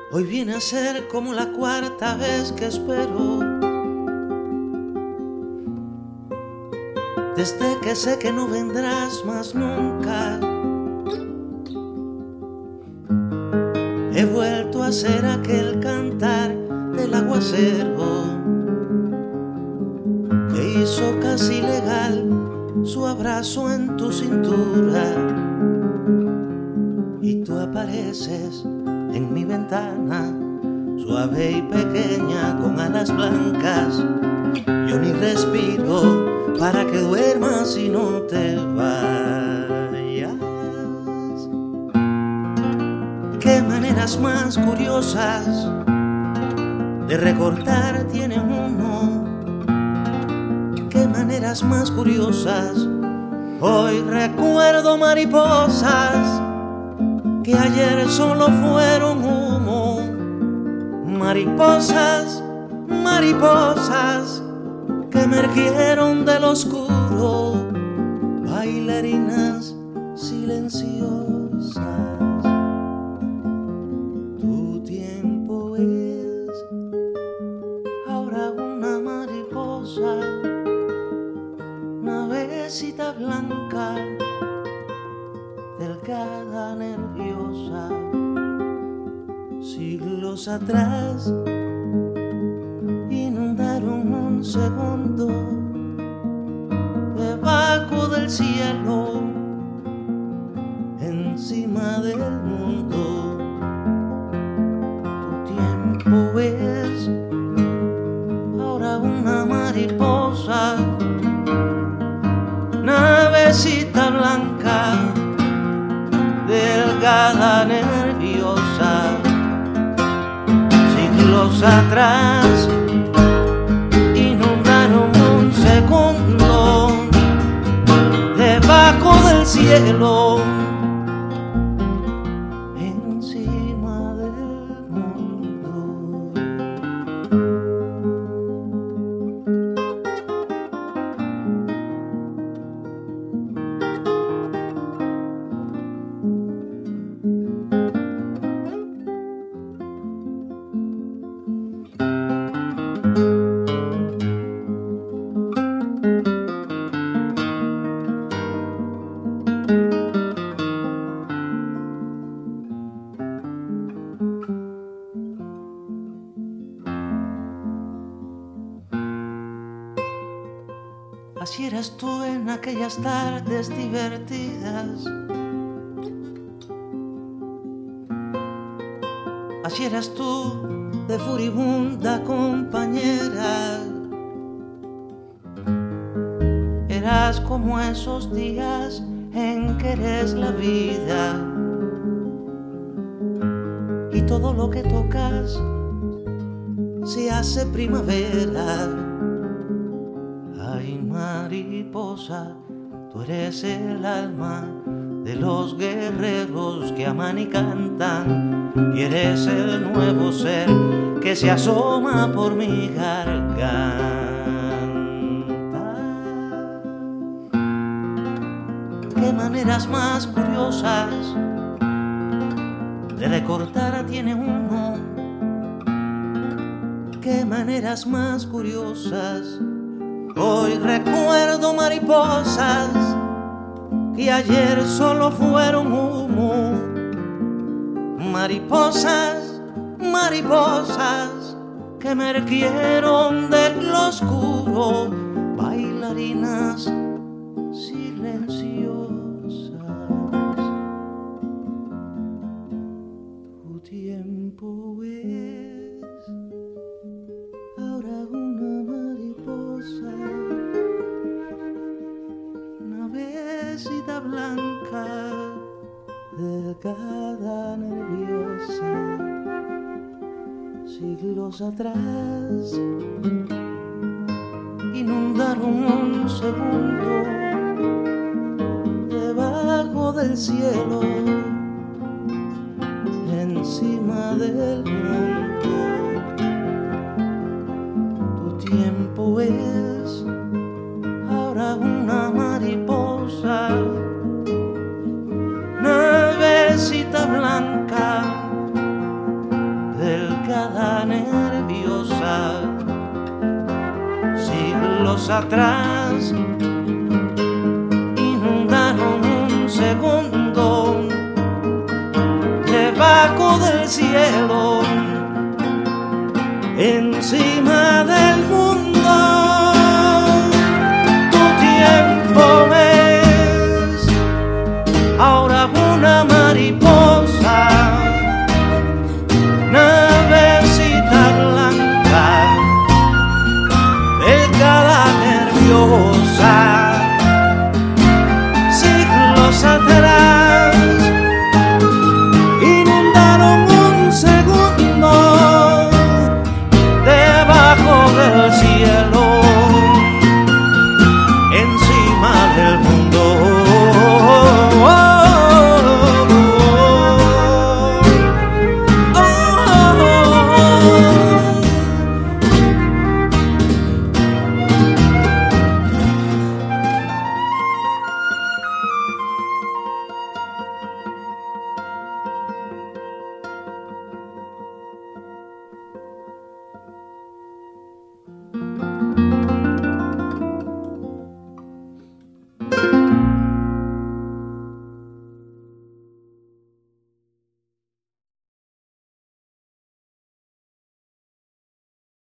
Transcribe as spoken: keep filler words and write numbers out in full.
Hoy viene a ser como la cuarta vez que espero, desde que sé que no vendrás más nunca. He vuelto a ser aquel cantar del aguacero que hizo casi legal su abrazo en tu cintura, y tú apareces en mi ventana, suave y pequeña con alas blancas. Yo ni respiro para que duermas y no te vayas. Qué maneras más curiosas de recortar tiene uno, qué maneras más curiosas. Hoy recuerdo mariposas que ayer solo fueron humo. Mariposas, mariposas que emergieron del oscuro, bailarinas silenciosas. Tu tiempo es ahora una mariposa, navecita blanca, delgada, nerviosa. Siglos atrás inundaron un segundo debajo del cielo, encima del mundo. Tu tiempo es ahora una mariposa, navecita blanca, delgada, nerviosa. Siglos atrás inundaron un segundo debajo del cielo, encima del mundo. Así eras tú en aquellas tardes divertidas, así eras tú de furibunda compañera. Eras como esos días en que eres la vida y todo lo que tocas se hace primavera. Ay, mariposa, tú eres el alma de los guerreros que aman y cantan, y eres el nuevo ser que se asoma por mi garganta. Qué maneras más curiosas de recortar tiene uno, qué maneras más curiosas. Hoy recuerdo mariposas que ayer solo fueron humo. Mariposas, mariposas que emergieron del oscuro, bailarinas silenciosas. Tu tiempo es ahora una mariposa, navecita blanca, delgada, nerviosa. Siglos atrás inundaron un segundo debajo del cielo, encima del mundo. Tu tiempo es ahora una mariposa, navecita blanca, delgada, nerviosa, siglos atrás inundaron un segundo debajo del cielo, encima de